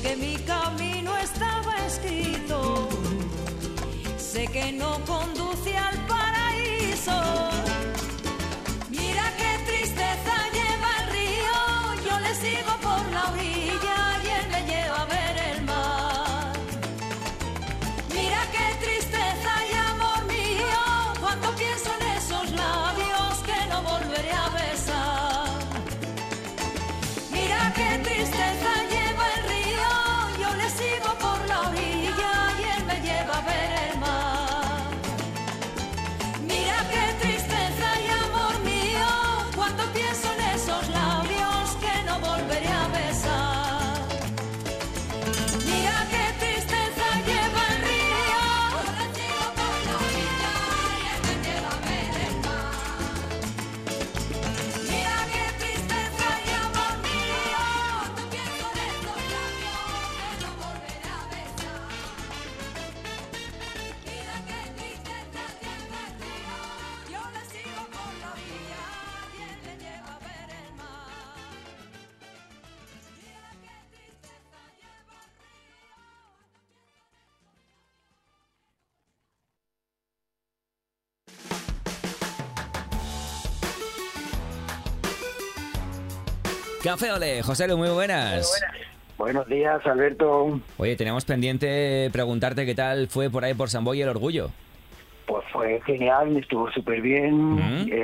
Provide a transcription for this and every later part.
que mi camino estaba escrito. Sé que no conduce al paraíso. Mira qué tristeza lleva el río. Yo le sigo por la orilla y él me lleva a ver el mar. Mira qué tristeza y amor mío, cuando pienso en esos labios que no volveré a besar. Mira qué tristeza lleva el río. Yo le sigo por la orilla y él me lleva a ver el mar. Mira qué tristeza y amor mío, cuando pienso en esos labios que no volveré a besar. Mira qué tristeza lleva el río. Yo le sigo por la orilla y él me lleva a ver el mar. Mira qué tristeza y amor mío, cuando pienso en esos labios que no volveré a besar. Mira qué tristeza lleva el río. Yo le sigo por la orilla y él me lleva a ver el mar. Mira qué tristeza lleva el río. Café Ole, José Lu, muy buenas. Buenos días, Alberto. Oye, teníamos pendiente preguntarte qué tal fue por ahí por San Boi el Orgullo. Pues fue genial, estuvo súper bien.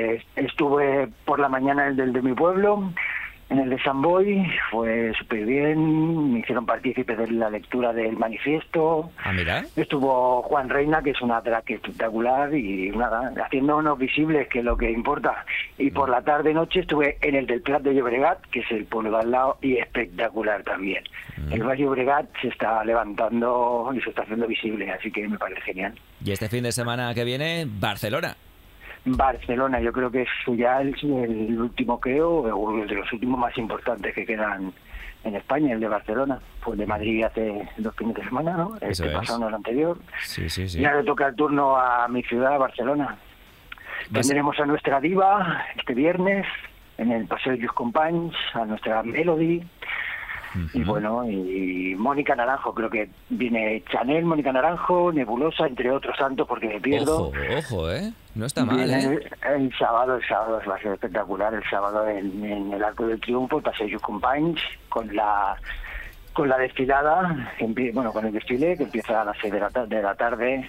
Estuve por la mañana en el de mi pueblo, en el de San Boi, fue súper bien. Me hicieron partícipe de la lectura del manifiesto. Ah, mira. Estuvo Juan Reina, que es una drag espectacular, y nada, haciéndonos visibles, que es lo que importa. Y por la tarde-noche estuve en el del Prat de Llobregat, que es el pueblo de al lado, y espectacular también. El Valle Llobregat se está levantando y se está haciendo visible, así que me parece genial. Y este fin de semana que viene, Barcelona. Barcelona, yo creo que es ya el último, creo, o de los últimos más importantes que quedan en España, el de Barcelona. Fue el de Madrid hace 2 fines de semana, ¿no? Eso El que es. pasó, no el anterior. Sí. Y ahora le toca el turno a mi ciudad, Barcelona. Tendremos a nuestra diva este viernes en el Paseo de Just Companys, a nuestra Melody. Y bueno, y Mónica Naranjo, creo que viene Chanel, Mónica Naranjo, Nebulosa, entre otros santos, porque me pierdo. Ojo, no está mal, Viene el sábado va a ser espectacular. El sábado en el Arco del Triunfo, el Paseo de Just Companys, con la desfilada, con el desfile que empieza a las 6 de la tarde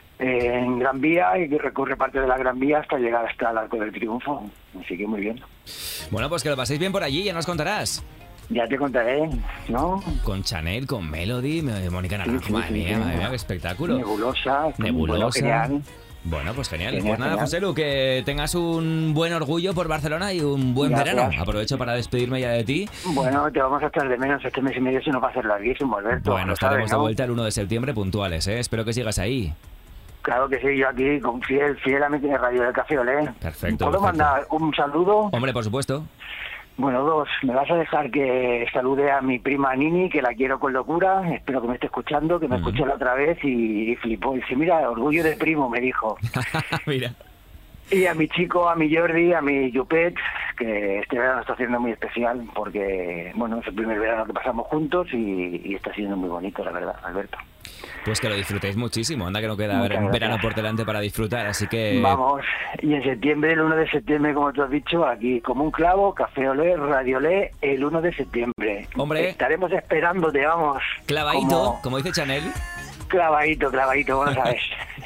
en Gran Vía y que recorre parte de la Gran Vía hasta llegar hasta el Arco del Triunfo. Así que muy bien. Bueno, pues que lo paséis bien por allí, ya nos contarás. Ya te contaré, ¿no? Con Chanel, con Melody, Mónica Naranjo, Sí, madre mía, qué espectáculo. Nebulosa. Bueno, genial. Bueno, pues genial. Pues nada, José Lu, que tengas un buen orgullo por Barcelona y un buen verano. Aprovecho para despedirme ya de ti. Bueno, te vamos a echar de menos este mes y medio, si no va a ser larguísimo, Alberto. Bueno, estaremos de vuelta el 1 de septiembre puntuales, ¿eh? Espero que sigas ahí. Claro que sí, yo aquí, con fiel a mi radio del Café Olé. Perfecto. ¿Puedo mandar un saludo? Hombre, por supuesto. Bueno, 2. Me vas a dejar que salude a mi prima Nini, que la quiero con locura. Espero que me esté escuchando, que me escuchó la otra vez y flipó. Dice, mira, orgullo de primo, me dijo. Mira. Y a mi chico, a mi Jordi, a mi Jupet, que este verano está siendo muy especial porque, bueno, es el primer verano que pasamos juntos y está siendo muy bonito, la verdad, Alberto. Pues que lo disfrutéis muchísimo. Anda que no queda un verano por delante para disfrutar, así que... Vamos, y en septiembre, el 1 de septiembre, como tú has dicho, aquí como un clavo, Café Olé, Radio Olé, el 1 de septiembre. Hombre. Estaremos esperándote, vamos. Clavadito, como dice Chanel. Clavadito, bueno, sabes.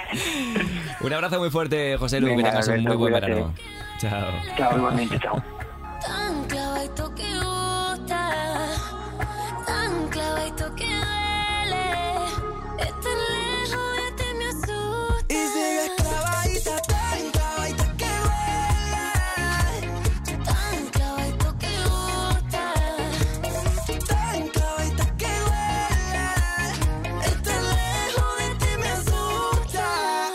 Un abrazo muy fuerte, José Lu, que tengas un muy buen verano. Chao. Chao, igualmente, chao. Tan clavadito que gusta, tan clavadito que duele. Estar lejos de ti me asusta. Y sigues clavadita, tan clavadita que duele. Tan clavadito que gusta, Tan clavadita que duele. estar lejos de ti me asusta.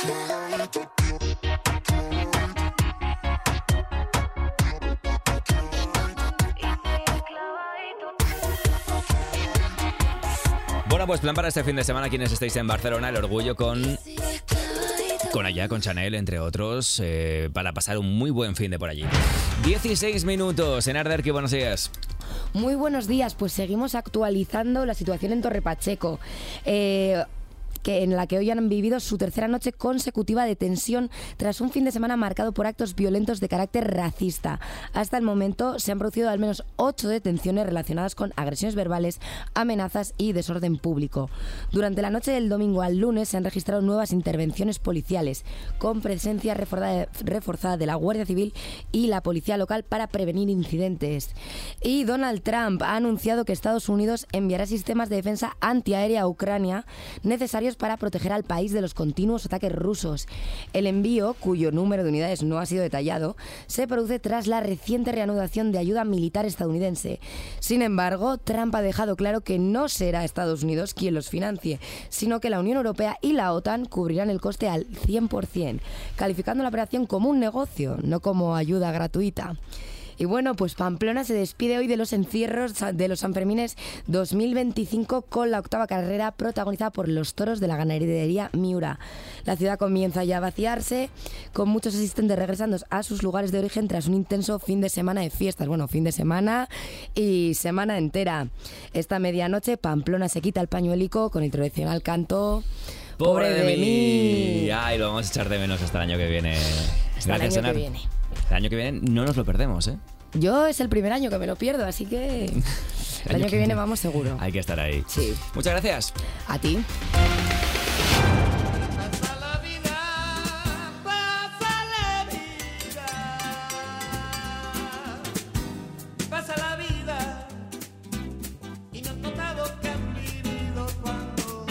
Bueno, pues plan para este fin de semana, quienes estéis en Barcelona, el orgullo con Chanel, entre otros, para pasar un muy buen fin de por allí. 16 minutos en Arder, que buenos días. Muy buenos días, pues seguimos actualizando la situación en Torre Pacheco. En la que hoy han vivido su tercera noche consecutiva de tensión tras un fin de semana marcado por actos violentos de carácter racista. Hasta el momento se han producido al menos 8 detenciones relacionadas con agresiones verbales, amenazas y desorden público. Durante la noche del domingo al lunes se han registrado nuevas intervenciones policiales, con presencia reforzada de la Guardia Civil y la Policía Local para prevenir incidentes. Y Donald Trump ha anunciado que Estados Unidos enviará sistemas de defensa antiaérea a Ucrania necesarios para proteger al país de los continuos ataques rusos. El envío, cuyo número de unidades no ha sido detallado, se produce tras la reciente reanudación de ayuda militar estadounidense. Sin embargo, Trump ha dejado claro que no será Estados Unidos quien los financie, sino que la Unión Europea y la OTAN cubrirán el coste al 100%, calificando la operación como un negocio, no como ayuda gratuita. Y bueno, pues Pamplona se despide hoy de los encierros de los Sanfermines 2025 con la 8ª carrera protagonizada por los toros de la ganadería Miura. La ciudad comienza ya a vaciarse, con muchos asistentes regresando a sus lugares de origen tras un intenso fin de semana de fiestas. Bueno, fin de semana y semana entera. Esta medianoche Pamplona se quita el pañuelico con el tradicional canto ¡Pobre de mí! Ay, lo vamos a echar de menos hasta el año que viene. Gracias, el año Anar. que viene. El año que viene no nos lo perdemos, ¿eh? Yo es el primer año que me lo pierdo, así que el año que viene vamos seguro. Hay que estar ahí. Sí. Muchas gracias. A ti. Pasa la vida, pasa la vida, y no has notado que has vivido cuando.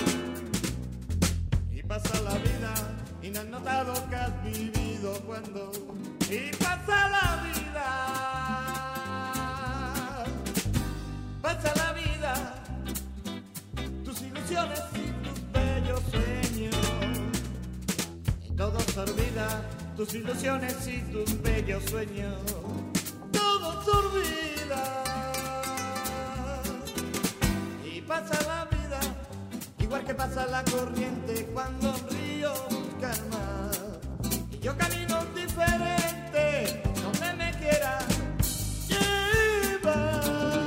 Y pasa la vida, y no has notado que has vivido cuando. Y pasa la vida. Pasa la vida, tus ilusiones y tus bellos sueños. Y todo se olvida, tus ilusiones y tus bellos sueños. Todo se olvida. Y pasa la vida, igual que pasa la corriente cuando un río busca el mar. Y yo camino diferente, donde me quiera llevar.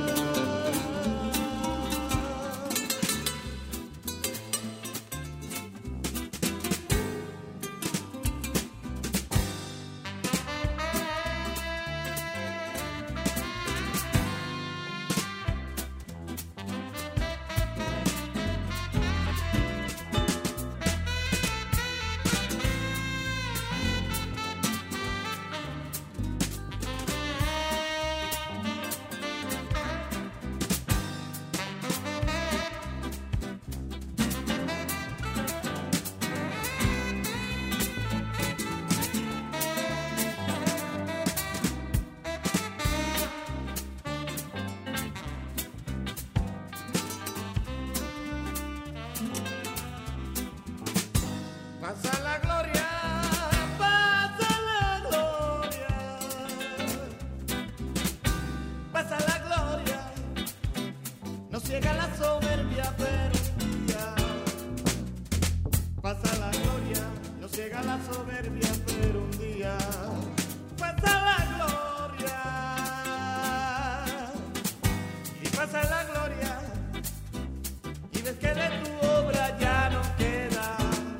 Pasa la gloria, pasa la gloria, pasa la gloria, no ciega la soberbia, pero un día. Pasa la gloria, no ciega la soberbia, pero un día. Pasa la gloria, y pasa la gloria, y ves que de tu obra ya no queda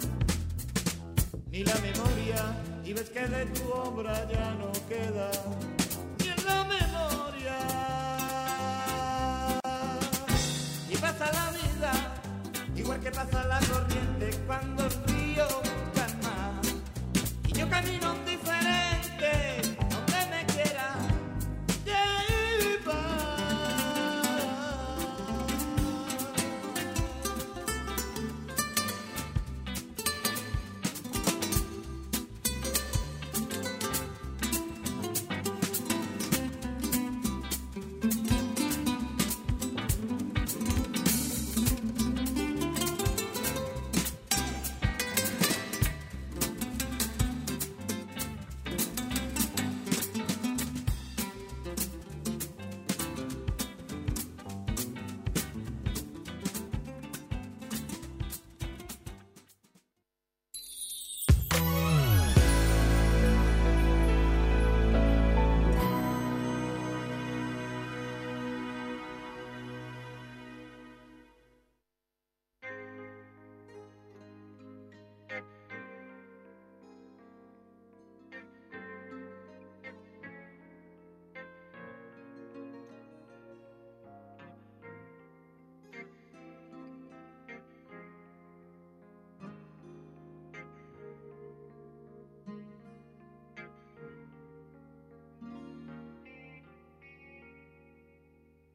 ni la memoria, y ves que de tu obra ya no queda ni en la memoria. Y pasa la vida, igual que pasa la corriente cuando el río busca el mar. Y yo camino diferente, donde me quiera llevar.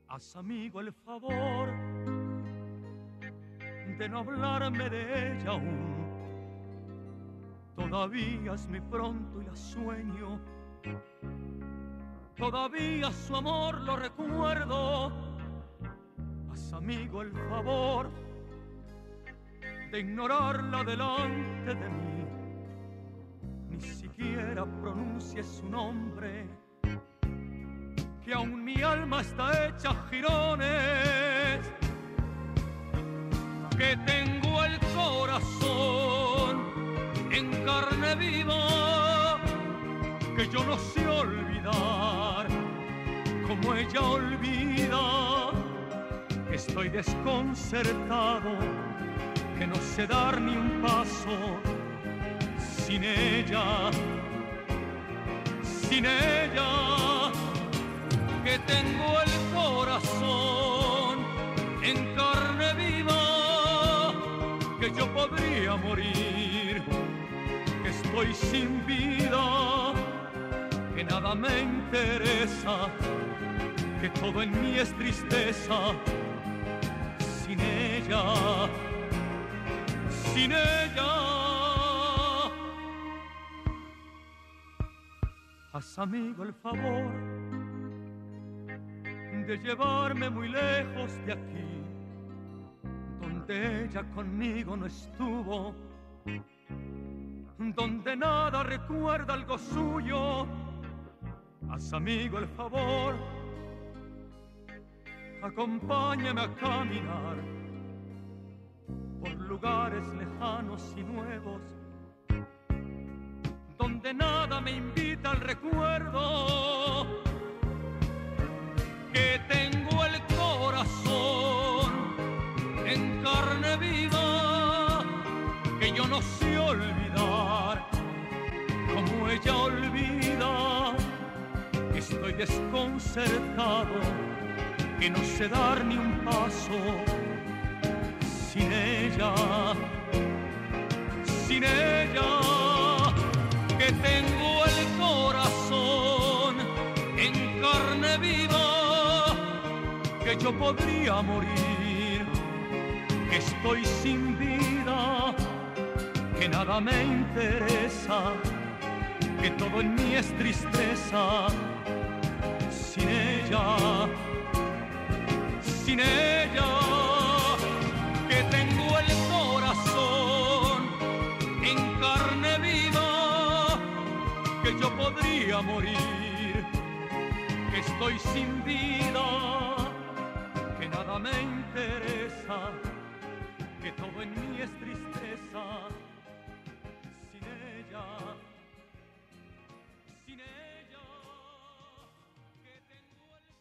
Haz, amigo, el favor de no hablarme de ella aún. Todavía es muy pronto y la sueño. Todavía su amor lo recuerdo. Haz, amigo, el favor de ignorarla delante de mí. Ni siquiera pronuncie su nombre, que aún mi alma está hecha jirones, que tengo el corazón en carne viva, que yo no sé olvidar como ella olvida, que estoy desconcertado, que no sé dar ni un paso sin ella, sin ella, que tengo el corazón en carne viva, que yo podría morir, que estoy sin vida, que nada me interesa, que todo en mí es tristeza, sin ella, sin ella. Haz, amigo, el favor de llevarme muy lejos de aquí, donde ella conmigo no estuvo, donde nada recuerda algo suyo. Haz, amigo, el favor, acompáñame a caminar por lugares lejanos y nuevos, donde nada me invita al recuerdo, que tengo el corazón en carne viva, que yo no sé olvidar como ella olvida, que estoy desconcertado, que no sé dar ni un paso sin ella, sin ella, que tengo el corazón en carne viva, que yo podría morir, que estoy sin vida, que nada me interesa, que todo en mí es tristeza, sin ella, sin ella, que tengo el corazón en carne viva, que yo podría morir, que estoy sin vida, que nada me interesa, que todo en mí es tristeza, sin ella, sin ella, que tengo el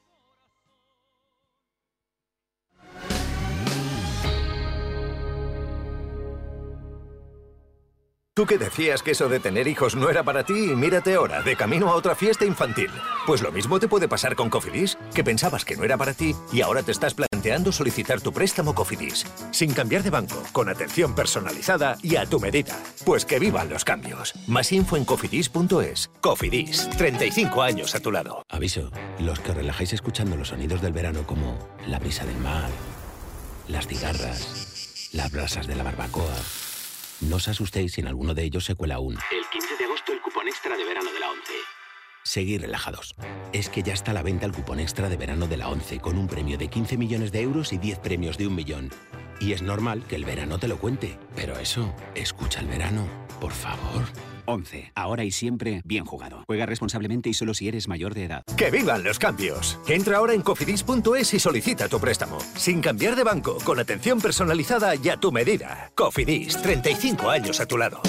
Tú que decías que eso de tener hijos no era para ti, mírate ahora, de camino a otra fiesta infantil. Pues lo mismo te puede pasar con Cofidis, que pensabas que no era para ti y ahora te estás planteando solicitar tu préstamo Cofidis. Sin cambiar de banco, con atención personalizada y a tu medida. Pues que vivan los cambios. Más info en cofidis.es. Cofidis, 35 años a tu lado. Aviso, los que os relajáis escuchando los sonidos del verano como la brisa del mar, las cigarras, las brasas de la barbacoa... No os asustéis si en alguno de ellos se cuela aún. El 15 de agosto el cupón extra de verano de la ONCE. Seguid relajados. Es que ya está a la venta el cupón extra de verano de la ONCE con un premio de 15 millones de euros y 10 premios de 1 millón. Y es normal que el verano te lo cuente. Pero eso, escucha el verano, por favor. 11. Ahora y siempre, bien jugado. Juega responsablemente y solo si eres mayor de edad. ¡Que vivan los cambios! Entra ahora en cofidis.es y solicita tu préstamo. Sin cambiar de banco, con atención personalizada y a tu medida. Cofidis, 35 años a tu lado.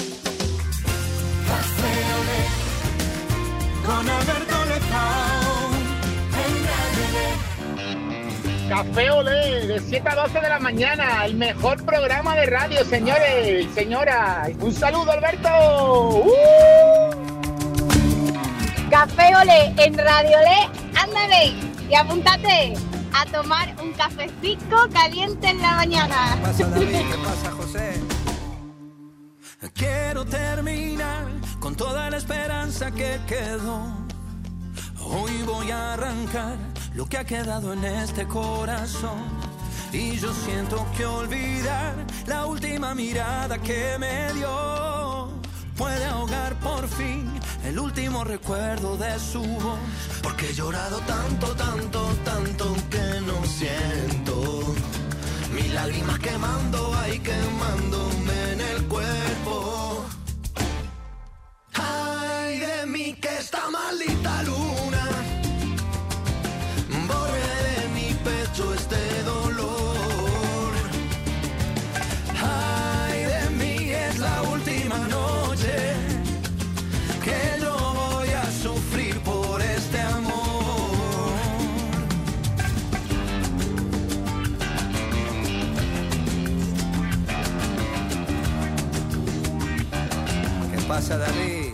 Con Alberto Lezao, Café Olé, de 7 a 12 de la mañana, el mejor programa de radio, señores y señoras. Un saludo, Alberto. Café Olé en Radio Olé, ándale y apúntate a tomar un cafecito caliente en la mañana. ¿Qué pasa, David? ¿Qué pasa, José? Quiero terminar con toda la esperanza que quedó. Hoy voy a arrancar lo que ha quedado en este corazón. Y yo siento que olvidar la última mirada que me dio puede ahogar por fin el último recuerdo de su voz. Porque he llorado tanto, tanto, tanto que no siento mis lágrimas quemando, ahí quemándome en el cuerpo. Ay de mí que esta maldita luna borre de mi pecho este dolor. Ay de mí es la última noche que yo voy a sufrir por este amor. ¿Qué pasa, David?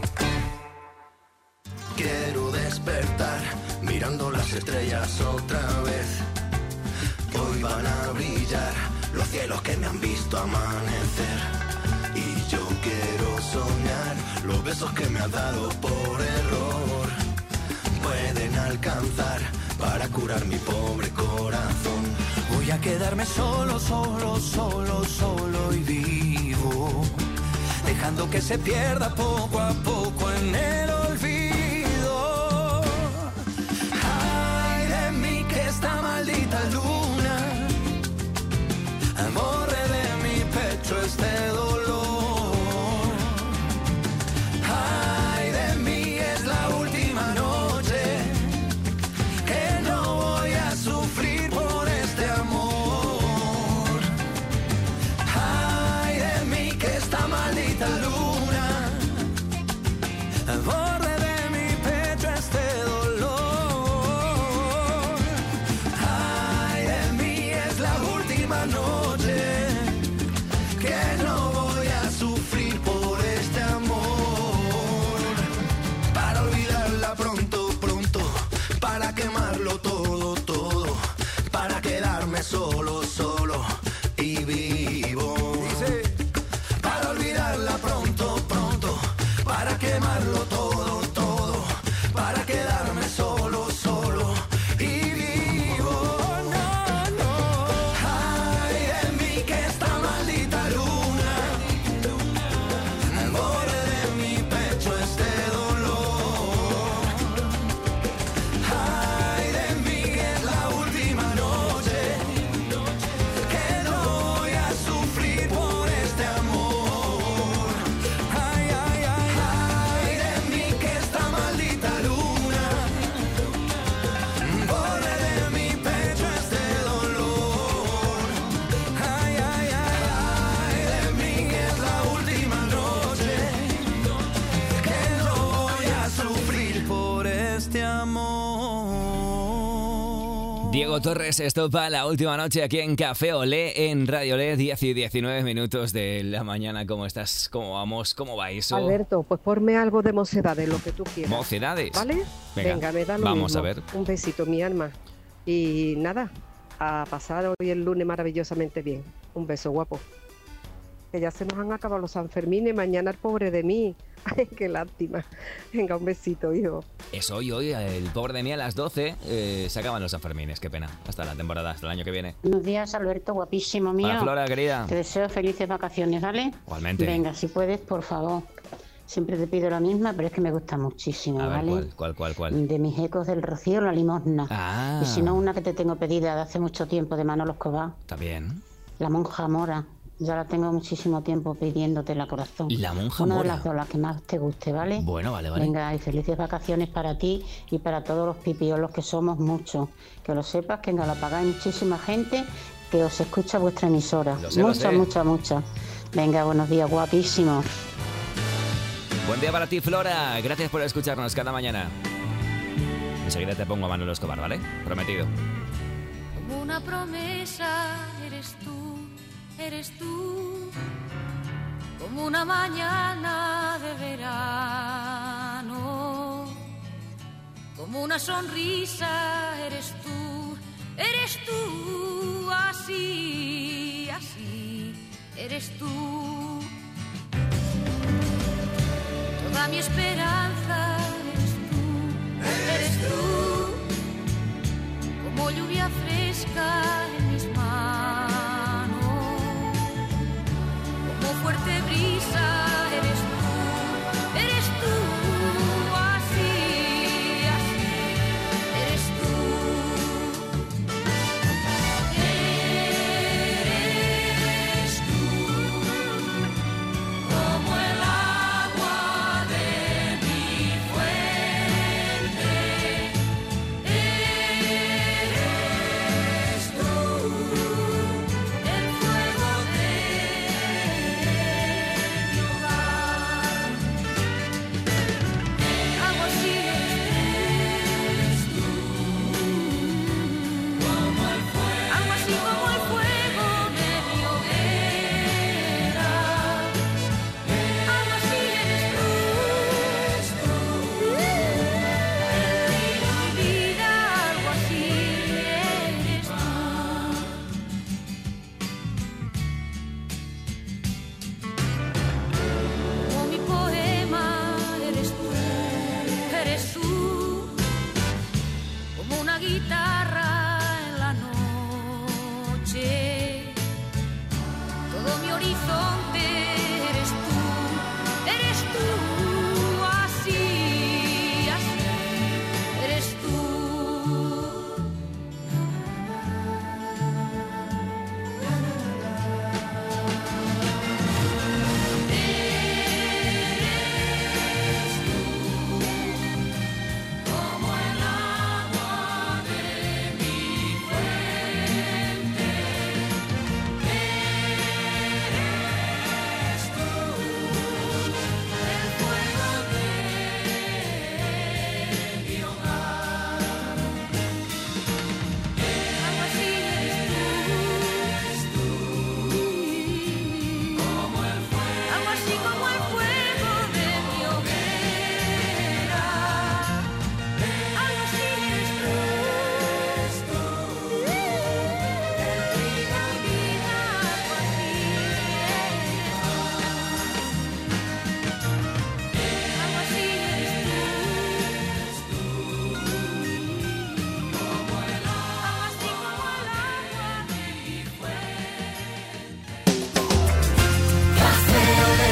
Quiero despertar mirando las estrellas otra vez. Hoy van a brillar los cielos que me han visto amanecer. Y yo quiero soñar los besos que me has dado por error. Pueden alcanzar para curar mi pobre corazón. Voy a quedarme solo, solo, solo, solo y vivo, dejando que se pierda poco a poco en el olvido. Ay de mí que esta maldita luna borre de mi pecho este dolor. Ay de mí es la última noche que no voy a sufrir por este amor. Ay de mí que esta maldita luna borre de mi pecho este dolor. Ay de mí es la última noche que no voy a sufrir por este amor. Para olvidarla pronto, pronto, para quemarlo todo, todo, para quedarme solo, solo y vivo. Para olvidarla pronto, pronto, para quemarlo todo, todo, para quedarme solo, solo y vivo. No, no. Ay de mí que esta maldita luna borre de mi pecho este dolor. Ay de mí es la última noche que no voy a sufrir por este amor. Ay, ay, ay, ay de mí que esta maldita luna borre de mi pecho este dolor. Ay, ay, ay, ay de mí es la última noche que no voy a sufrir por este amor. Diego Torres estopa la última noche aquí en Café Olé, en Radio Olé, 10 y 19 minutos de la mañana. ¿Cómo estás? ¿Cómo vamos? ¿Cómo va eso? Alberto, pues ponme algo de mocedades, lo que tú quieras. ¿Mocedades? ¿Vale? Venga, me da lo vamos mismo. a ver. Un besito, mi alma. Y nada, a pasar hoy el lunes maravillosamente bien. Un beso, guapo. Que ya se nos han acabado los Sanfermines, mañana el pobre de mí. Ay, qué lástima. Venga, un besito, hijo. Es hoy, el pobre de mí a las 12 se acaban los Sanfermines, qué pena. Hasta la temporada, hasta el año que viene. Buenos días, Alberto, guapísimo mío. Hola, Flora, querida. Te deseo felices vacaciones, ¿vale? Igualmente. Venga, si puedes, por favor. Siempre te pido la misma, pero es que me gusta muchísimo, A ver, ¿vale? ¿cuál? De mis ecos del Rocío, la limosna. Ah. Y si no, una que te tengo pedida de hace mucho tiempo, de Manolo Escobar. Está bien. La monja mora. Ya la tengo muchísimo tiempo pidiéndotela, corazón. La monja Una mora. de las dos, las que más te guste, ¿vale? Bueno, vale. Venga, y felices vacaciones para ti y para todos los pipiolos que somos muchos. Que lo sepas, que en Galapagar hay muchísima gente que os escucha vuestra emisora. Lo sé. Mucha. Venga, buenos días, guapísimo. Buen día para ti, Flora. Gracias por escucharnos cada mañana. Enseguida te pongo a Manolo Escobar, ¿vale? Prometido. Como una promesa eres tú, como una mañana de verano, como una sonrisa eres tú, así, eres tú. Toda mi esperanza eres tú, lluvia fresca en mis manos, como fuerte brisa eres tú, así, así, eres tú. Eres tú, como el agua de mi fuente. Eres tú, el fuego de mi hogar. Algo así eres tú, como el fuego, algo así como el fuego de mi hoguera. Algo así eres tú, mi vida, algo así eres tú. Como mi poema eres tú, como una guitarra en la noche, todo mi horizonte eres tú, así, así, eres tú. Como el agua de mi fuente, eres tú, el fuego de mi hogar. Algo así eres tú, como el fuego, algo así como el fuego de mi hoguera. Algo así eres tú, mi vida, algo así eres tú, como el agua, así como el agua de mi fuente. Café Olé.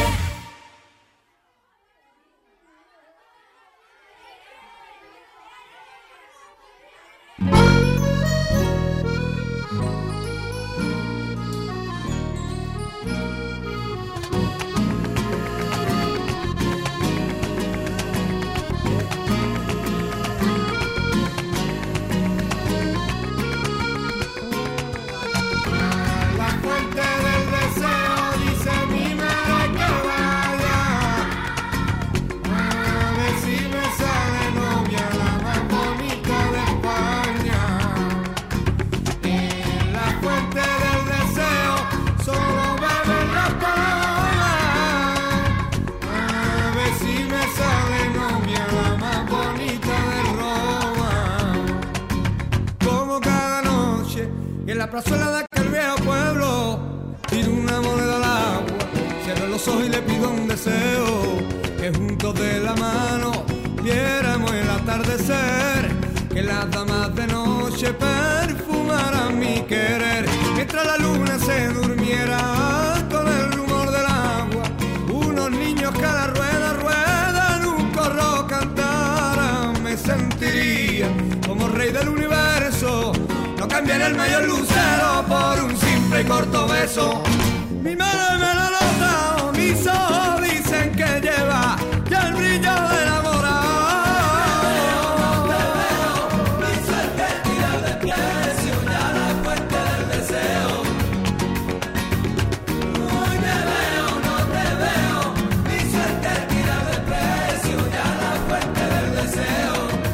La fuente del deseo dice mi madre que vaya a ver si me sale novia la más bonita de España. En la fuente del deseo solo beben las palmas, a ver si me sale novia la más bonita de Roma. Como cada noche en la plazuela de aquel viejo pueblo tiro una moneda al agua, cierro los ojos y le pido un deseo, que juntos de la mano viéramos el atardecer, que las damas de noche perfumaran mi querer, mientras la luna se durmiera con el rumor del agua, unos niños que a la rueda ruedan un corro cantaran, me sentiría como rey del universo, no cambiaría el mayor lucero por un simple y corto beso. Mi madre me lo nota, mis ojos dicen que lleva ya el brillo de enamorado. No te veo, mi suerte tira de precio, ya la fuente del deseo. Hoy me veo, no te veo, mi suerte tira de precio, ya la fuente del deseo.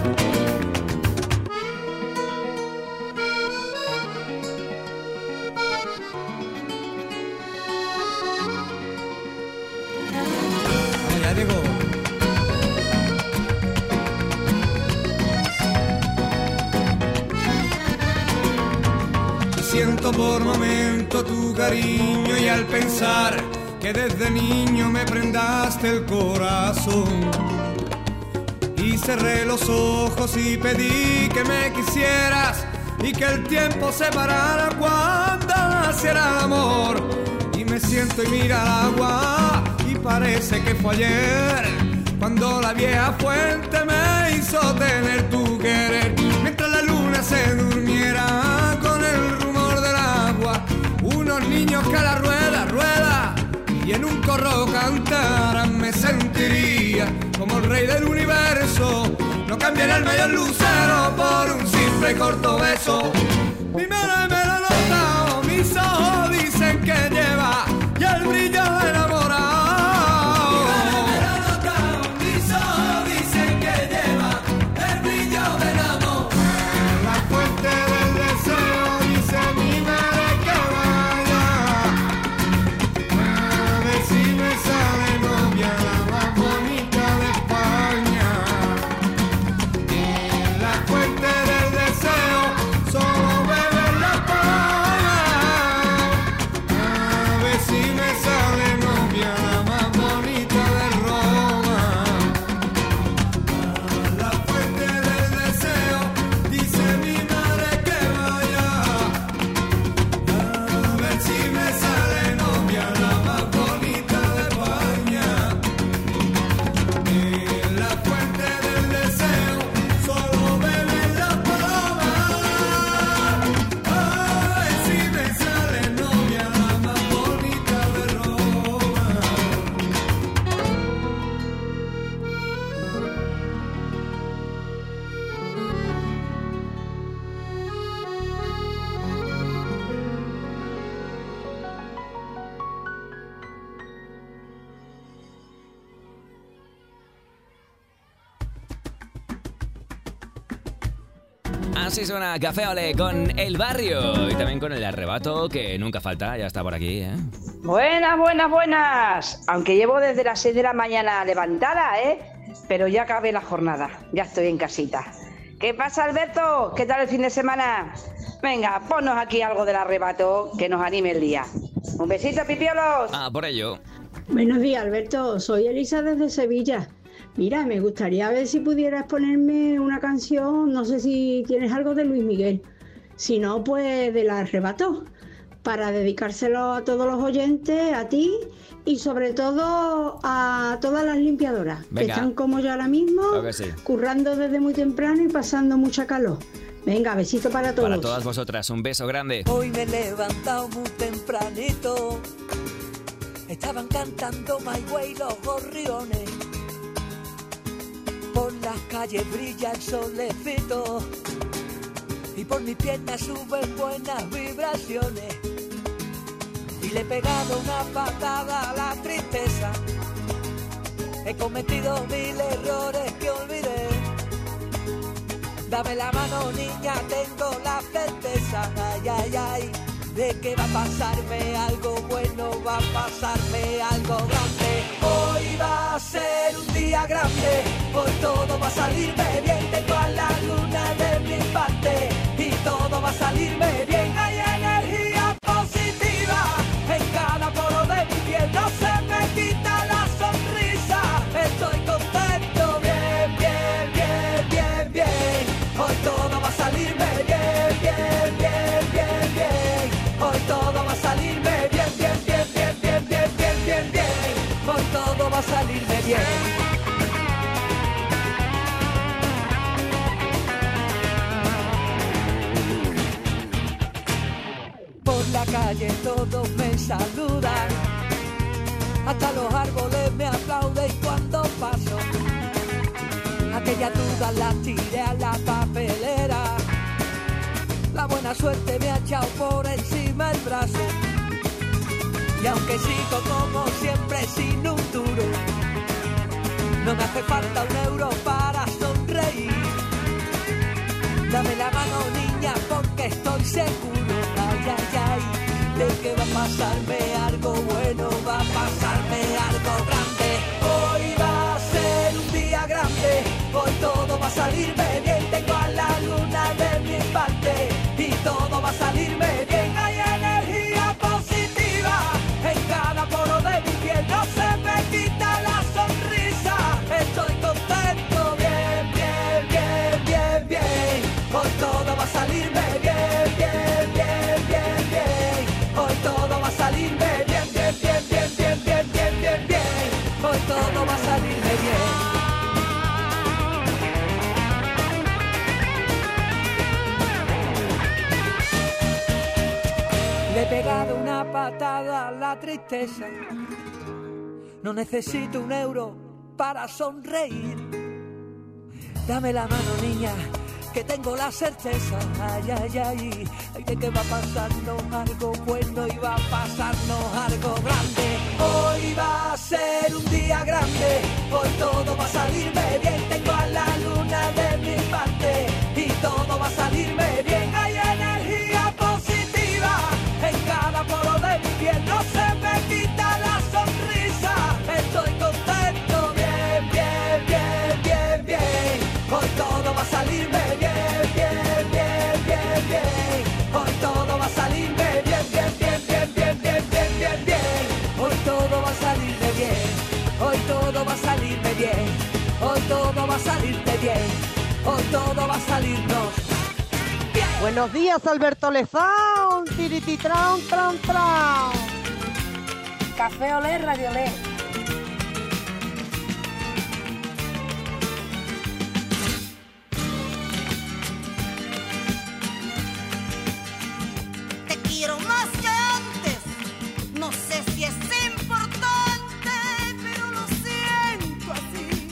Ya llegó. Siento por momento tu cariño y al pensar que desde niño me prendaste el corazón y cerré los ojos y pedí que me quisieras y que el tiempo se parara cuando naciera el amor. Y me siento y mira el agua y parece que fue ayer cuando la vieja fuente me hizo tener tu querer. Mientras la luna se durmiera con el rumor del agua, unos niños que a la rueda, rueda y en un corro cantaran, me sentiría como el rey del universo. No cambiaría el medio lucero por un simple y corto beso. Mi madre me lo ha notado, mis ojos dicen que lleva y el brillo de enamorado. Mi madre me lo ha notado, mis ojos dicen que lleva el brillo de enamorado. La fuente del deseo dice mi madre que vaya a ver si me sale novia la más bonita de España. La fuente del deseo solo bebe la palma. A ver si me sale novia la más bonita de Roma. La fuente del deseo dice mi madre que vaya a ver si me sale novia la más bonita de España. La fuente del deseo solo bebe la paloma. A ver si me sale novia la más bonita de Roma. Así suena Café Olé con El Barrio y también con El Arrebato, que nunca falta, ya está por aquí, ¿eh? Buenas, buenas, buenas. Aunque llevo desde las 6 de la mañana levantada, pero ya acabé la jornada. Ya estoy en casita. ¿Qué pasa, Alberto? ¿Qué tal el fin de semana? Venga, ponnos aquí algo del Arrebato que nos anime el día. Un besito, pipiolos. Ah, por ello. Buenos días, Alberto. Soy Elisa desde Sevilla. Mira, me gustaría ver si pudieras ponerme una canción, no sé si tienes algo de Luis Miguel. Si no, pues del Arrebato, para dedicárselo a todos los oyentes, a ti y sobre todo a todas las limpiadoras. Venga. Que están como yo ahora mismo, Claro que sí. currando desde muy temprano y pasando mucha calor. Venga, besito para todos. Para todas vosotras, un beso grande. Hoy me he levantado muy tempranito. Estaban cantando My Way los gorriones. Por las calles brilla el solecito y por mis piernas suben buenas vibraciones. Y le he pegado una patada a la tristeza. He cometido 1000 errores que olvidé. Dame la mano, niña, tengo la certeza, ay, ay, ay, de que va a pasarme algo bueno, va a pasarme algo grande. Hoy va a ser un día grande, hoy todo va a salirme bien. Tengo a la luna de mi parte y todo va a salirme bien. Hay energía positiva en cada poro de mi piel, no se me quita la sonrisa. Estoy contento, bien, bien, bien, bien, bien. Hoy todo va a salirme bien, bien, bien, bien, bien. Hoy todo va a salirme bien, bien, bien, bien, bien, bien, bien, bien, bien. Hoy todo va a salirme bien. Por la calle todos me saludan, hasta los árboles me aplauden cuando paso. Aquellas dudas las tiré a la papelera. La buena suerte me ha echado por encima el brazo. Y aunque sigo como siempre sin un duro, no me hace falta un euro para sonreír. Dame la mano, niña, porque estoy seguro, ay, ay, ay, de que va a pasarme algo bueno, va a pasarme algo grande. Hoy va a ser un día grande, hoy todo va a salirme bien. Tengo a la luna de mi parte y todo va a salirme bien. Hay energía positiva en cada poro de mi piel, no se me quita la sonrisa. Estoy contento, bien, bien, bien, bien, bien. Hoy todo va a salirme bien. pegado una patada a la tristeza. No necesito un euro para sonreír. Dame la mano, niña, que tengo la certeza, ay, ay, ay, de que va pasando algo bueno y va pasando algo grande. Hoy va a ser un día grande, hoy todo va a salirme bien. Tengo a la luna de mi parte y todo va a salirme bien. Hay energía positiva en cada poro de mi piel, no se me quita la sonrisa. Estoy contento, bien, bien, bien, bien, bien. Hoy todo va a salirme bien, bien, bien, bien, bien. Hoy todo va a salirme bien, bien, bien, bien, bien, bien, bien, bien, bien. Hoy todo va a salirme bien. Hoy todo va a salirme bien. Hoy todo va a salirte bien. Hoy todo va a salirnos bien. Buenos días, Alberto Lezón. Tirititran, tran, tran. Café Olé, Radio Olé. Quiero más que antes, no sé si es importante, pero lo siento así.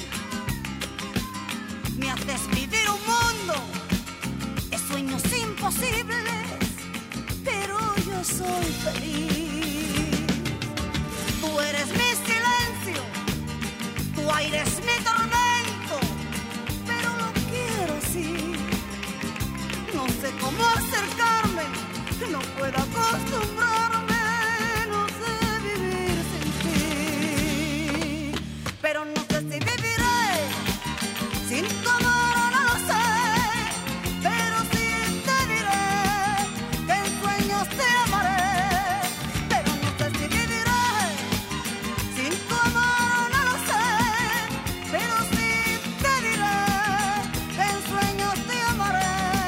Me haces vivir un mundo de sueños imposibles, pero yo soy feliz. Tú eres mi silencio, tú eres mi tormento, pero lo quiero así. No sé cómo acercarme, no puedo acostumbrarme, no sé vivir sin ti. Pero no sé si viviré sin tu amor, no lo sé. Pero sí te diré que en sueños te amaré. Pero no sé si viviré sin tu amor, no lo sé. Pero sí te diré que en sueños te amaré.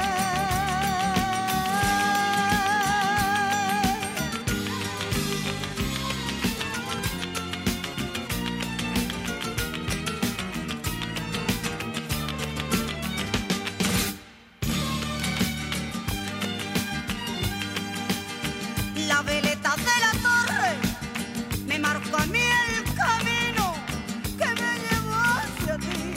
La veleta de la torre me marcó a mí el camino que me llevó hacia ti.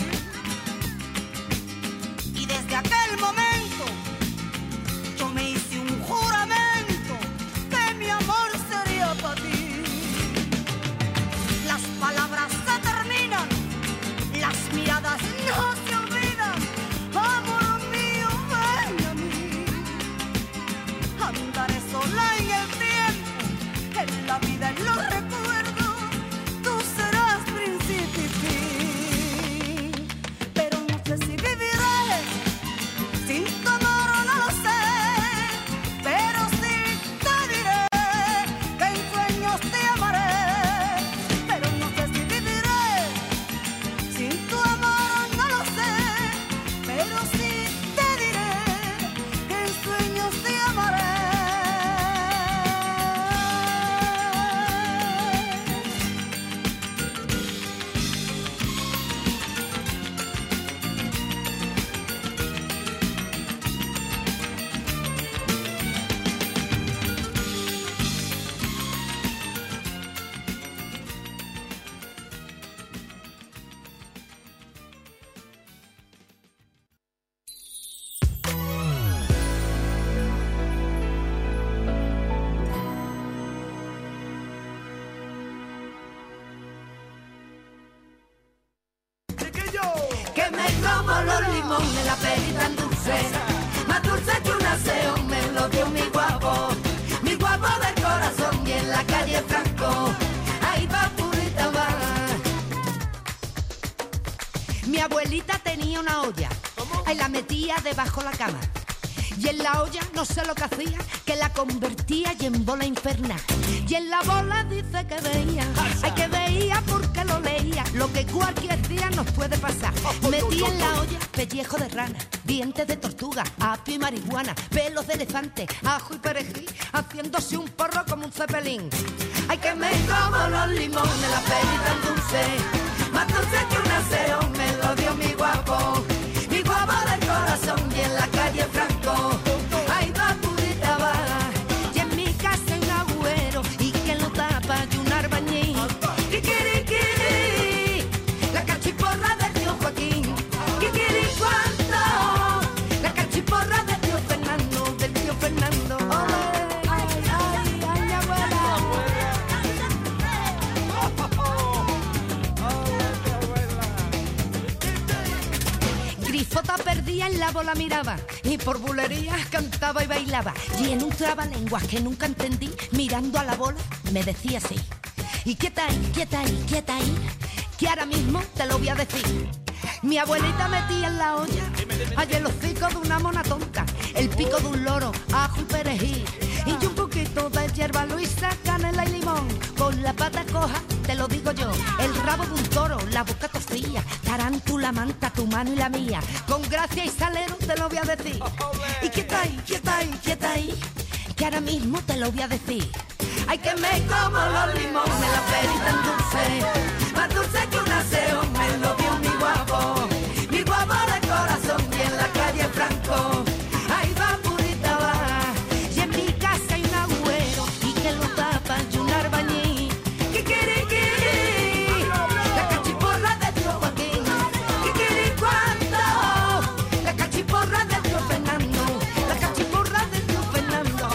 Y desde aquel momento yo me hice un juramento que mi amor sería para ti. Las palabras se terminan, las miradas no se olvidan. Amor mío, ven a mí. Andaré sola en el tiempo, en la vida, en los recuerdos. Tú serás príncipe y fin. Pero no sé si viviré sin tu amor, no lo sé. Pero sí te diré que en sueños te amaré. Pero no sé si viviré sin tu amor, no lo sé. Pero sí te diré que en sueños te amaré. Que me como los limones, la peli tan dulce, más dulce que un aseo, me lo dio mi guapo del corazón, y en la calle Franco, ahí va purita va. Mi abuelita tenía una olla, ahí la metía debajo la cama, y en la olla no sé lo que hacía, que la convertía y en bola infernal. Y en la bola dice que veía, ay que veía porque lo leía, lo que cualquier día nos puede pasar. Metí en la olla pellejo de rana, dientes de tortuga, apio y marihuana, pelos de elefante, ajo y perejil, haciéndose un porro como un cepelín. Ay que me como los limones, la peli tan dulce, más dulce que un aseo, me lo dio mi guapo del corazón, y en la calle Franco, ahí va purita va. Y en mi casa hay una metía en la bola, miraba y por bulerías cantaba y bailaba. Y en un trabalenguas que nunca entendí, mirando a la bola, me decía así: y quieta ahí, quieta ahí, quieta ahí, que ahora mismo te lo voy a decir. Mi abuelita metía en la olla allí el hocico de una mona tonta, el pico de un loro, ajo y perejil, y un poquito de hierba luisa, canela y limón. Con la pata coja, te lo digo yo, el rabo de un toro, la boca torcilla, tarántula, manta, tu mano y la mía. Con gracia y salero te lo voy a decir. Y quieta ahí, quieta ahí, quieta ahí, que ahora mismo te lo voy a decir. Ay, que me como los limones, la perita en dulce, más dulce que un aseo, me lo dio mi guapo de corazón, y en la calle Franco, ahí va purita va, y en mi casa hay un agüero, y que lo tapa y un arbañí, kikiriki, la cachiporra de Tío Joaquín, kikiricuando, la cachiporra de Tío Fernando, la cachiporra de Tío Fernando.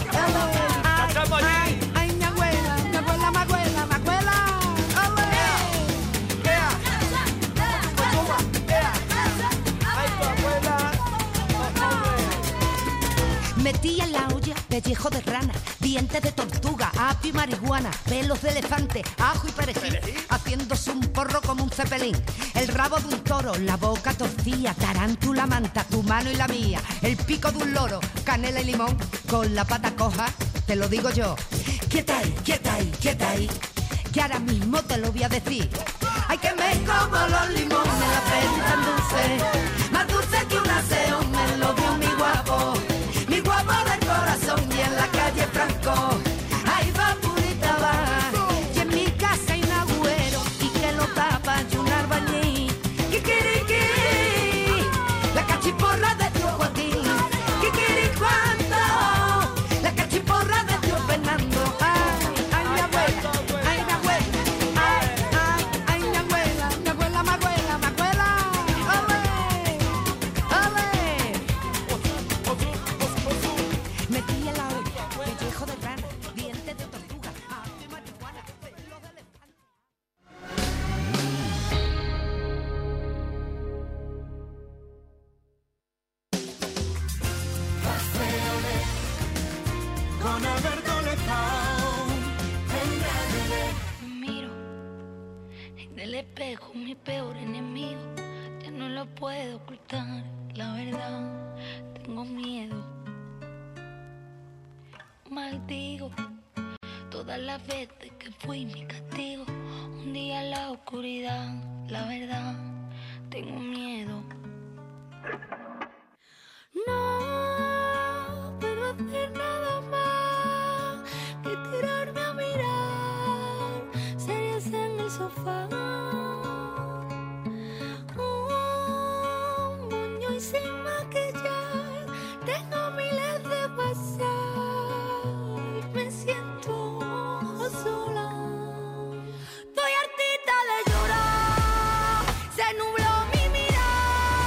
Ay, mi abuela, mi abuela, mi abuela, mi abuela. Metía en la olla pellejo de rana, dientes de tortuga, apio y marihuana, pelos de elefante, ajo y perejil, haciéndose un porro como un cepelín. El rabo de un toro, la boca torcilla, tarántula, manta, tu mano y la mía. El pico de un loro, canela y limón, con la pata coja, te lo digo yo. Quieta ahí, quieta ahí, quieta ahí, que ahora mismo te lo voy a decir. Ay, que me como los limones, la perita en dulce, más dulce que un aseo, me lo dio mi guapo del corazón, y en la calle Franco, ahí va purita va, y en mi casa hay un agüero, y que lo tapa y un arbañí, kikiriki, la cachiporra de Tío Joaquín, kikiricuando, la cachiporra de Tío Fernando. Ay, mi abuela, ay, mi abuela, ay, mi abuela, mi abuela, mi abuela, mi abuela. Metía la olla, pellejo de rana, dientes de tortuga, apio y marihuana, pelo de elefante. Con Alberto Lezao. Me miro en el espejo, mi peor enemigo. Ya no lo puedo ocultar, la verdad, tengo miedo. Maldigo todas las veces que fui mi castigo. Un día en la oscuridad, la verdad, tengo miedo. No puedo hacer nada más que tirarme a mirar series en el sofá. Un moño y sin maquillar, tengo miles de WhatsApp. Me siento sola. Estoy hartita de llorar. Se nubló mi mirada.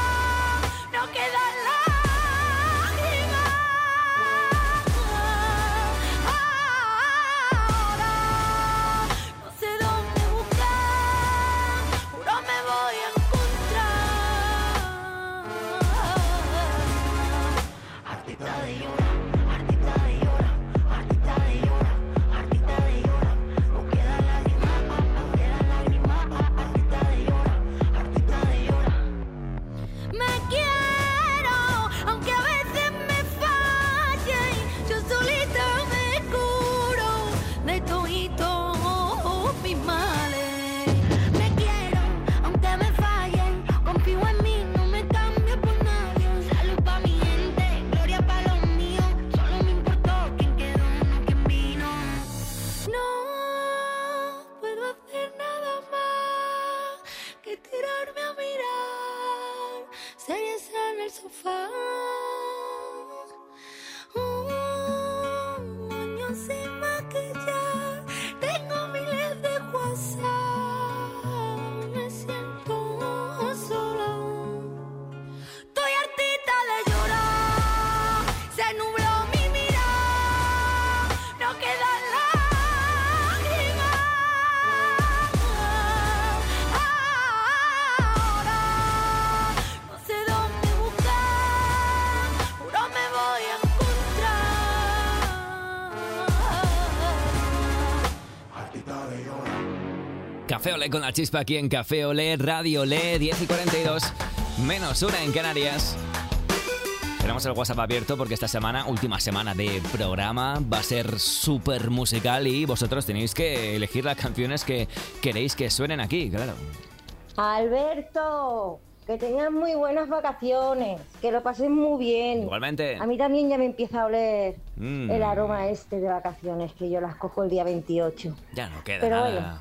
Café Olé con la chispa aquí en Café Olé, Radio Olé, 10:42, -1 en Canarias. Tenemos el WhatsApp abierto porque esta semana, última semana de programa, va a ser súper musical y vosotros tenéis que elegir las canciones que queréis que suenen aquí, claro. Alberto, que tengas muy buenas vacaciones, que lo pases muy bien. Igualmente. A mí también ya me empieza a oler el aroma de vacaciones, que yo las cojo el día 28. Ya no queda Pero nada.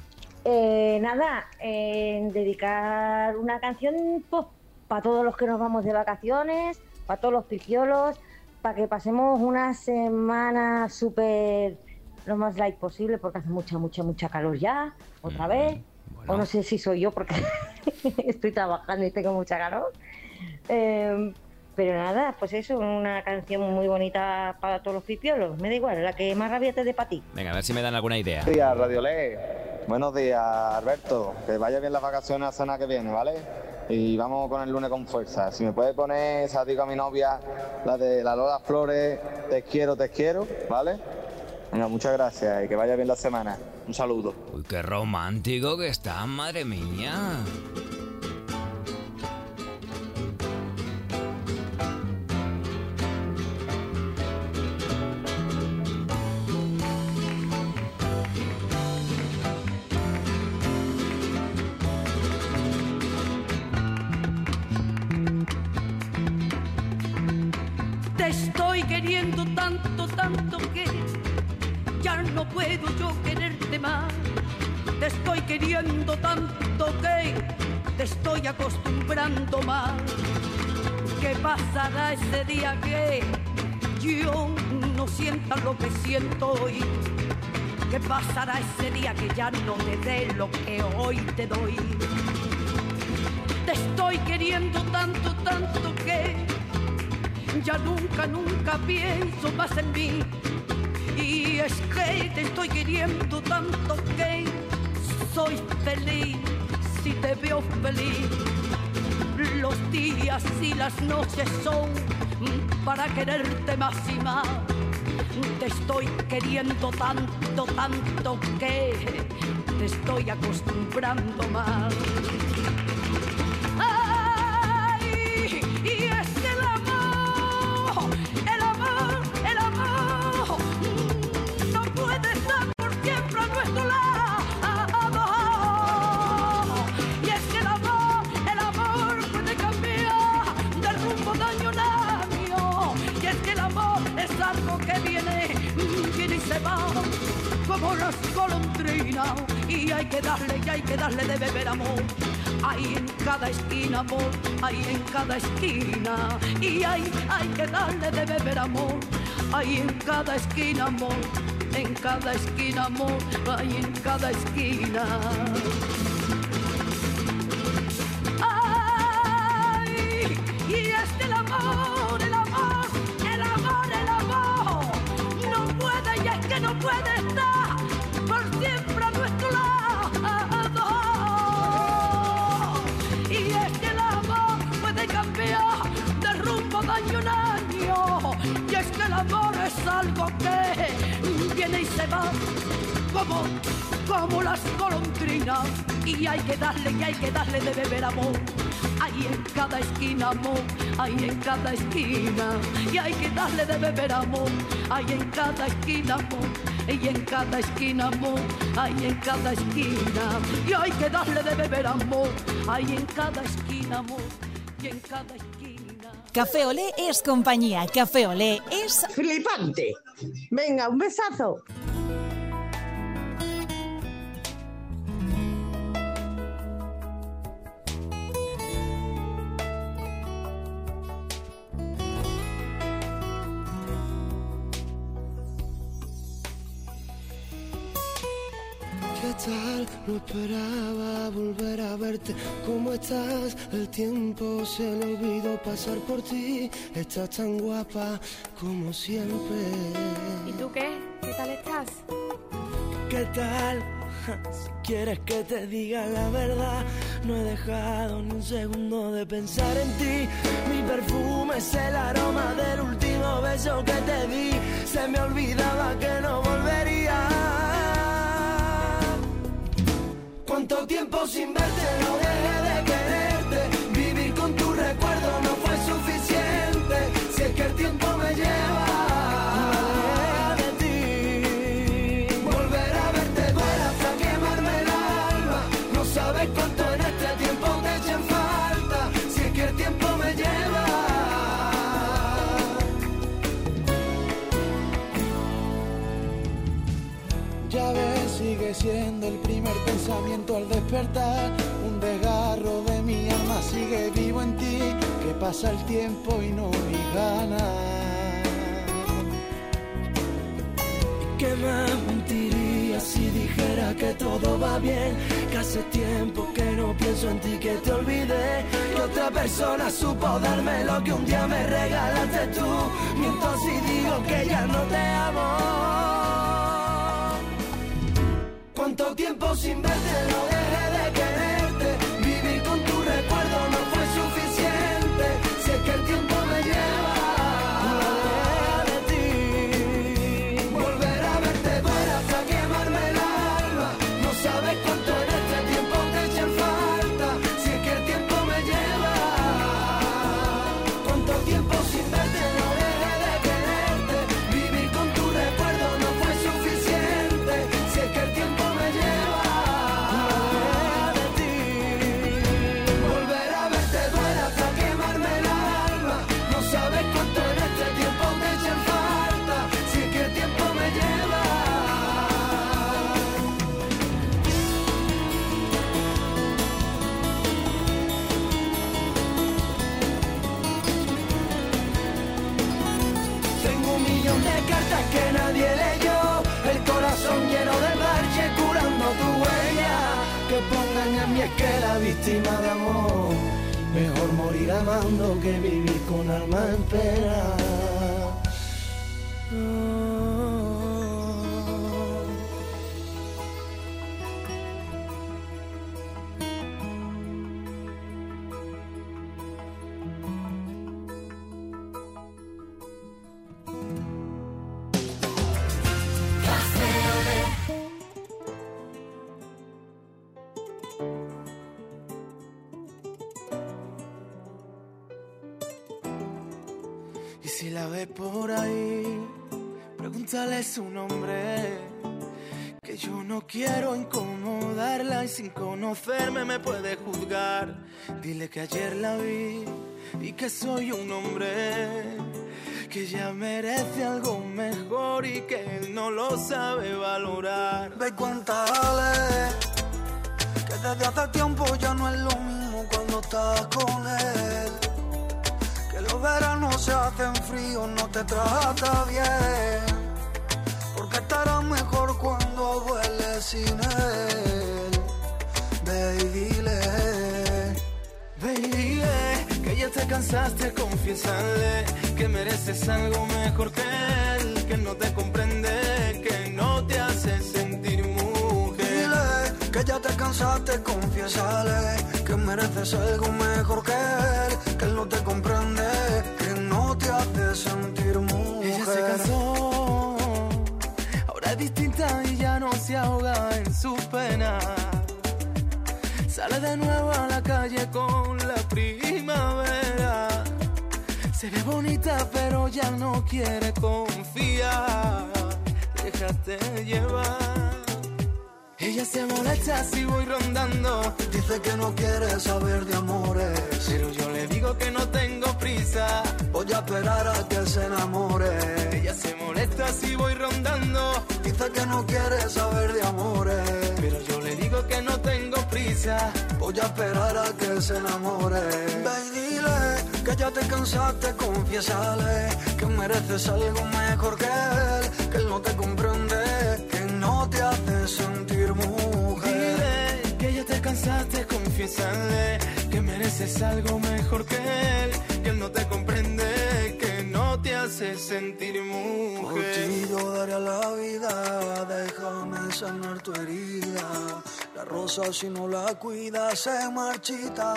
Bueno, dedicar una canción para todos los que nos vamos de vacaciones, para todos los piciolos, para que pasemos una semana súper lo más light posible, porque hace mucha calor ya, otra vez. Bueno. O no sé si soy yo porque estoy trabajando y tengo mucha calor. Pero nada, pues eso, una canción muy bonita para todos los pipiolos. Me da igual, la que más rabia te dé para ti. Venga, a ver si me dan alguna idea. Buenos días, Radio Olé. Buenos días, Alberto. Que vaya bien las vacaciones la semana que viene, ¿vale? Y vamos con el lunes con fuerza. Si me puedes poner, esa digo a mi novia, la de la Lola Flores, te quiero, ¿vale? Venga, muchas gracias y que vaya bien la semana. Un saludo. Uy, qué romántico que está, madre mía. Te estoy queriendo tanto que ya no puedo yo quererte más. Te estoy queriendo tanto que te estoy acostumbrando mal. ¿Qué pasará ese día que yo no sienta lo que siento hoy? ¿Qué pasará ese día que ya no te dé lo que hoy te doy? Te estoy queriendo tanto que ya nunca pienso más en mí. Y es que te estoy queriendo tanto que soy feliz si te veo feliz. Los días y las noches son para quererte más y más. Te estoy queriendo tanto que te estoy acostumbrando mal. Ay, y es el amor no puede estar por siempre a nuestro lado. Y es que el amor puede cambiar de rumbo de año en año. Y es que el amor es algo que viene y se va como las golondrinas. Y hay que darle de beber amor. Hay en cada esquina amor, hay en cada esquina. Y hay que darle de beber amor. Hay en cada esquina amor, en cada esquina amor, hay en cada esquina. Ay, y es que el amor no puede, y es que no puede estar por siempre a nuestro lado. Y es que el amor puede cambiar de rumbo de año en año. Y es que el amor es algo que viene y se va como las golondrinas. Y hay que darle de beber amor. Hay en cada esquina amor, hay en cada esquina. Y hay que darle de beber amor. Hay en cada esquina amor, y en cada esquina amor, hay en cada esquina. Y hay que darle de beber amor. Hay en cada esquina amor, y en cada esquina. Café Olé es compañía. Café Olé es flipante. Venga, un besazo. ¿Qué tal? No esperaba volver a verte. ¿Cómo estás? El tiempo se le olvidó pasar por ti. Estás tan guapa como siempre. ¿Y tú qué? ¿Qué tal estás? ¿Qué tal? Si quieres que te diga la verdad, no he dejado ni un segundo de pensar en ti. Mi perfume es el aroma del último beso que te di. Se me olvidaba que no volvería. ¿Cuánto tiempo sin verte, no dejé de quererte. Vivir con tu recuerdo no fue suficiente. Si es que el tiempo me lleva de ti. Volver a verte duele hasta quemarme el alma. No sabes cuánto en este tiempo te echen falta. Si es que el tiempo me lleva. Ya ves, sigue siendo el primer pensamiento al despertar. Un desgarro de mi alma sigue vivo en ti. Que pasa el tiempo y no vi ganas. ¿Y qué más mentiría si dijera que todo va bien? Que hace tiempo que no pienso en ti, que te olvidé. Que otra persona supo darme lo que un día me regalaste tú. Miento si digo que ya no te amo. ¿Cuánto tiempo sin verte, no dejé de quererte? Vivir con tu recuerdo no fue suficiente. Si es que el tiempo me lleva de ti. Volver a verte duele hasta quemarme el alma. No sabes cuánto en este tiempo te echen falta. Si es que el tiempo me lleva. ¿Cuánto tiempo sin verte, no dejé de quererte? Vivir con tu recuerdo no fue suficiente. Si es que el tiempo que nadie leyó, el corazón lleno de parche curando tu huella. Que pongan en mí es que la víctima de amor, mejor morir amando que vivir con alma en pena. Si la ves por ahí, pregúntale su nombre. Que yo no quiero incomodarla y sin conocerme me puede juzgar. Dile que ayer la vi y que soy un hombre que ya merece algo mejor y que él no lo sabe valorar. Ve y cuéntale que desde hace tiempo ya no es lo mismo cuando estás con él. Los veranos se hacen fríos, no te trata bien. Porque estará mejor cuando vueles sin él. Ve y dile que ya te cansaste, confiésale que mereces algo mejor que él. Que no te comprende, que no te hace sentir mujer. Dile que ya te cansaste, confiésale que mereces algo mejor que él. Que él no te comprende, que no te hace sentir mujer. Ella se cansó, ahora es distinta y ya no se ahoga en su pena. Sale de nuevo a la calle con la primavera. Se ve bonita pero ya no quiere confiar. Déjate llevar. Ella se molesta si voy rondando. Dice que no quiere saber de amores, pero yo le digo que no tengo prisa. Voy a esperar a que se enamore. Ella se molesta si voy rondando. Dice que no quiere saber de amores, pero yo le digo que no tengo prisa. Voy a esperar a que se enamore. Ve y dile que ya te cansaste, confiésale que mereces algo mejor que él. Que él no te comprende, que no te hace sentir mujer. Dile que ya te cansaste, confiésale que mereces algo mejor que él. Que él no te comprende, que no te hace sentir mujer. Por ti yo daría la vida, déjame sanar tu herida. La rosa si no la cuidas se marchita.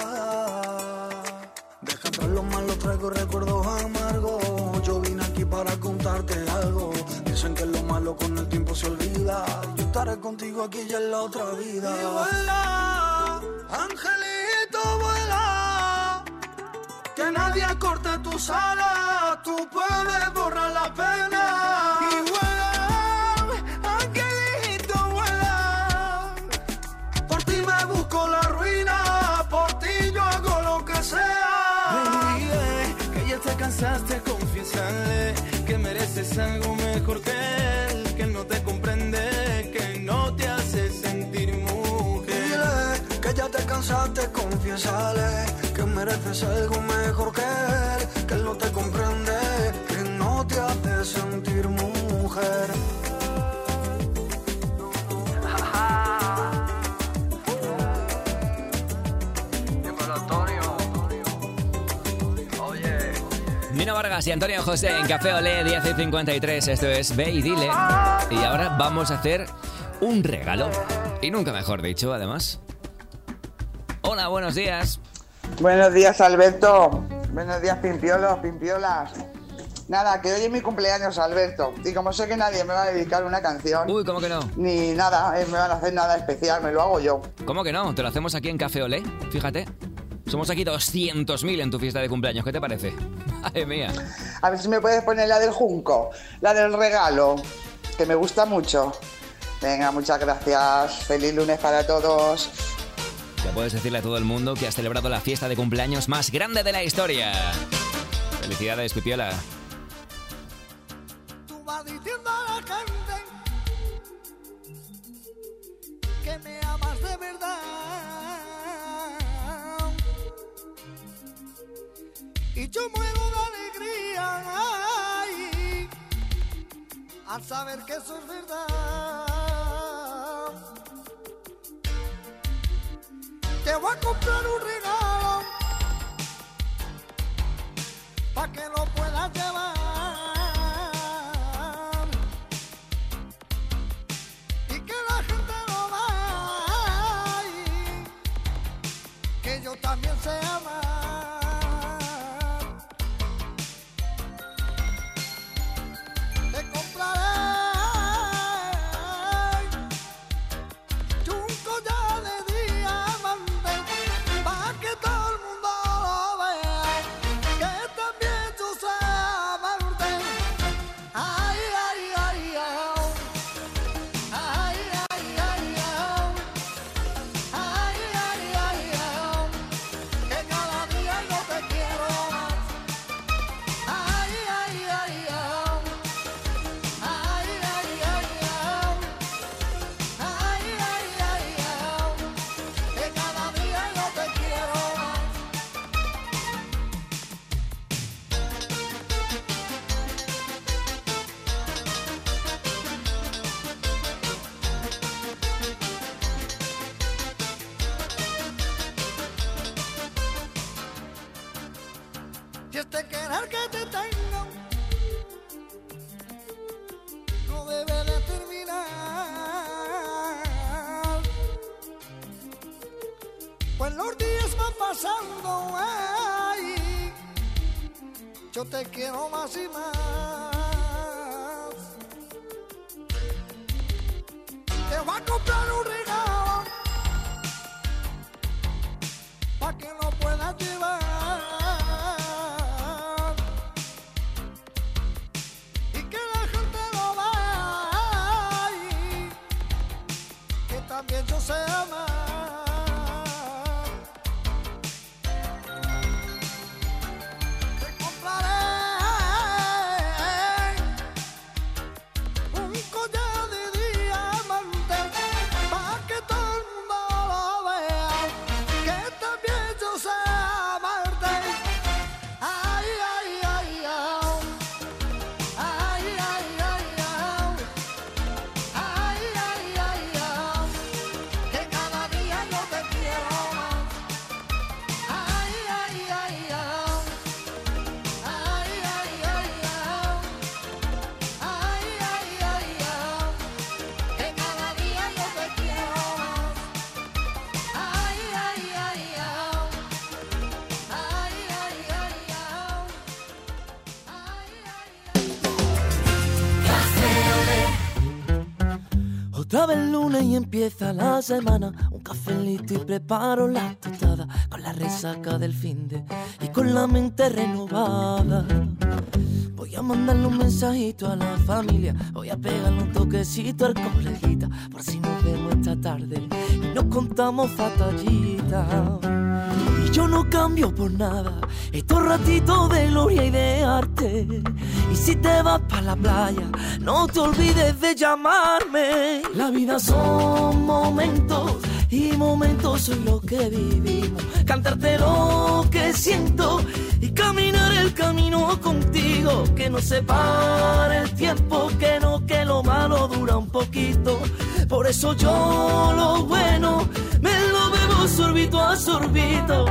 Deja atrás lo malo, traigo recuerdos amargos. Yo vine aquí para contarte algo. Dicen que lo malo con el tiempo se olvida. Yo estaré contigo aquí y en la otra vida. Y vuela, Angelito vuela, que nadie corte tus alas, tú puedes borrar la pena. Y vuela, angelito vuela, por ti me busco la ruina, por ti yo hago lo que sea. Dile que ya te cansaste, confiésale que mereces algo mejor que él no te comprende, que no te hace sentir mujer. Dile que ya te cansaste, confiésale que mereces algo mejor que él no te comprende, que no te hace sentir mujer. Nino Vargas y Antonio José en Café Olé 10:53. Esto es Ve y Dile. Y ahora vamos a hacer un regalo. Y nunca mejor dicho, además. Hola, buenos días. Buenos días, Alberto. Buenos días, pimpiolos, pimpiolas. Nada, que hoy es mi cumpleaños, Alberto. Y como sé que nadie me va a dedicar una canción... Uy, ¿cómo que no? Ni nada, me van a hacer nada especial, me lo hago yo. ¿Cómo que no? Te lo hacemos aquí en Café Olé. Fíjate. Somos aquí 200.000 en tu fiesta de cumpleaños. ¿Qué te parece? Madre mía. A ver si me puedes poner la del Junco, la del regalo, que me gusta mucho. Venga, muchas gracias. Feliz lunes para todos. Ya puedes decirle a todo el mundo que has celebrado la fiesta de cumpleaños más grande de la historia. Felicidades, Pipiola. Tú vas diciendo a la gente que me amas de verdad. Y yo muero de alegría ay, al saber que eso es verdad. Te voy a comprar un regalo pa' que lo puedas llevar y que la gente lo vea y que yo también sé amar. Te compraré un collar de diamante pa' que todo el mundo lo vea, que también yo sé amarte. Ay, ay, ay, ay, ay, ay, ay, ay, ay, ay, ay, ay, que cada día yo te quiero más. Ay, ay, ay, ay, ay, ay, ay, ay, ay, ay, ay, ay, que cada día yo te quiero más. Y este querer que te tengo no debe de terminar, pues los días van pasando ay, yo te quiero más y más. Te voy a comprar un regalo pa' que lo puedas llevar y que la gente lo vea y que también yo sé amar. Te compraré un collar de diamante pa' que todo el mundo lo vea, que también yo sé amarte. Ay, ay, ay, ay, ay, ay, ay, ay, ay, ay, ay, ay, que Otra vez lunes y empieza la semana. Un cafelito y preparo la tostada, con la resaca del finde y con la mente renovada. Voy a mandarle un mensajito a la familia, voy a pegarle un toquecito al coleguita, por si nos vemos esta tarde y nos contamos fatallitas. Y yo no cambio por nada estos ratitos de gloria y de arte. Y si te vas pa' la playa, no te olvides de llamarme. La vida son momentos y momentos son lo que vivimos. Cantarte lo que siento y caminar el camino contigo. Que no se pare el tiempo, que no, que lo malo dura un poquito. Por eso yo lo bueno me lo bebo sorbito a sorbito.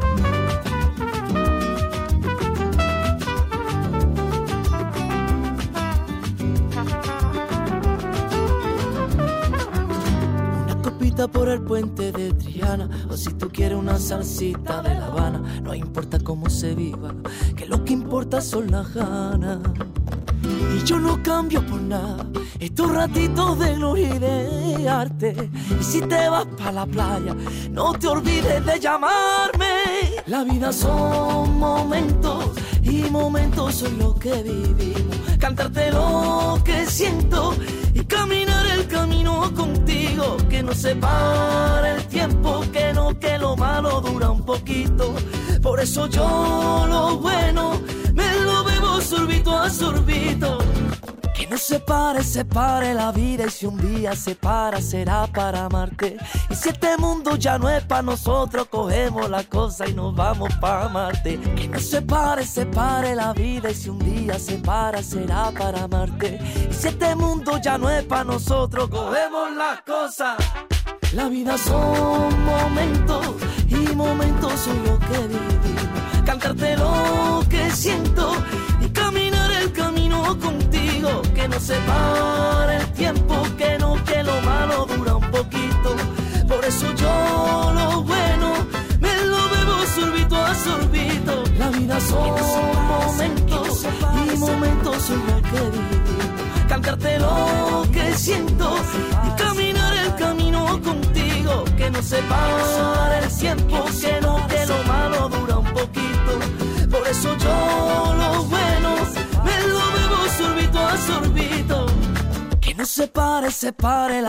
Por el puente de Triana, o si tú quieres una salsita de La Habana. No importa cómo se viva, que lo que importa son las ganas. Y yo no cambio por nada estos ratitos de gloria y de arte. Y si te vas pa' la playa, no te olvides de llamarme. La vida son momentos y momentos son lo que vivimos. Cantarte lo que siento y caminar el camino contigo. Que no se pare el tiempo, que no, que lo malo dura un poquito. Por eso yo lo bueno me lo bebo sorbito a sorbito. Que no se pare la vida. Y si un día se para, será para amarte. Y si este mundo ya no es pa' nosotros, cogemos la cosa y nos vamos pa' Marte. Que no se pare la vida. Y si un día se para, será para amarte. Y si este mundo ya no es pa' nosotros, cogemos la cosa. La vida son momentos y momentos son lo que vivimos. Cantarte lo que siento y caminar el camino contigo. Que no se pare el tiempo, que no, que lo malo dura un poquito. Por eso yo lo bueno me lo bebo sorbito a sorbito. La vida son momentos y momentos son lo que vivimos. Cantarte lo que siento y caminar el camino contigo. Que no se pare el tiempo, que no, que lo malo dura un poquito. Por eso yo lo bueno me lo bebo sorbito a sorbito. Que no se pare la